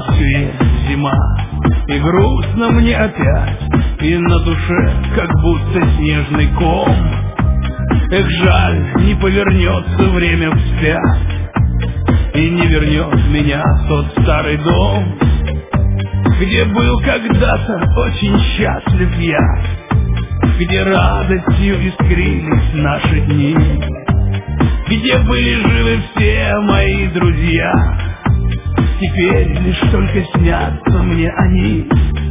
Ночью зима, и грустно мне опять, и на душе как будто снежный ком. Эх, жаль, не повернется время вспять и не вернет меня в тот старый дом, где был когда-то очень счастлив я, где радостью искрились наши дни, где были живы все мои друзья. Теперь лишь только снятся мне они.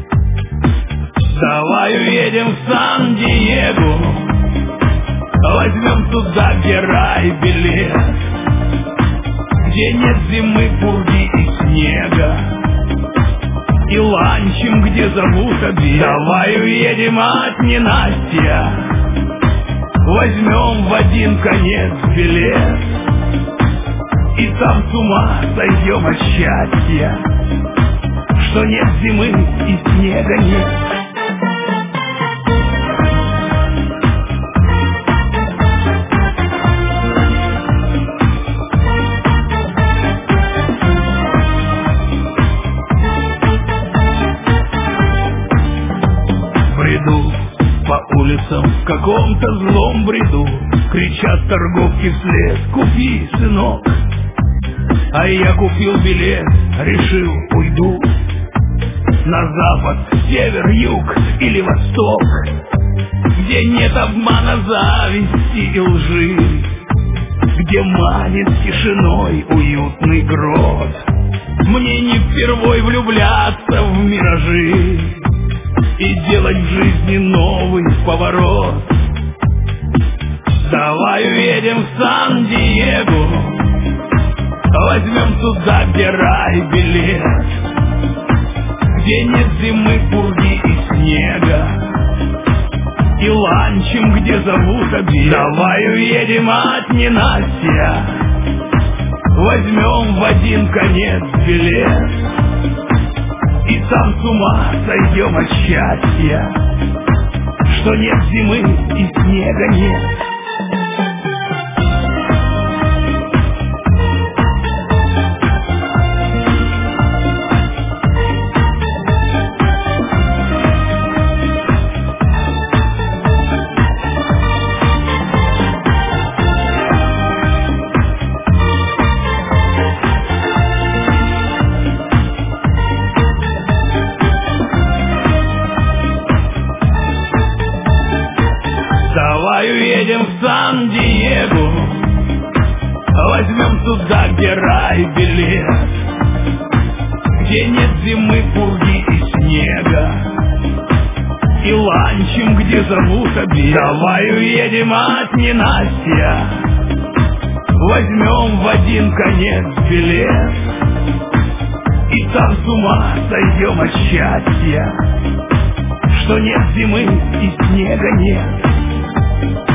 Давай уедем в Сан-Диего, возьмем туда, где рай билет, где нет зимы, пурги и снега, и ланчем, где зовут обед. Давай уедем от ненастья, возьмем в один конец билет, и там с ума сойдем от счастья, что нет зимы и снега нет. Бреду по улицам в каком-то злом бреду, кричат торговки вслед: купи, сынок. А я купил билет, решил, уйду на запад, север, юг или восток, где нет обмана, зависти и лжи, где манит тишиной уютный грот. Мне не впервой влюбляться в миражи и делать в жизни новый поворот. Давай уедем в Сан-Диего, возьмем туда, где рай билет, где нет зимы, пурги и снега, и ланчем, где зовут обед. Давай уедем от ненастья, возьмем в один конец билет, и там с ума сойдем от счастья, что нет зимы и снега нет. Давай уедем в Сан-Диего, возьмем туда, где рай билет, где нет зимы, пурги и снега, и ланчем, где зовут обед. Давай уедем от ненастья, возьмем в один конец билет, и там с ума сойдем от счастья, что нет зимы и снега нет.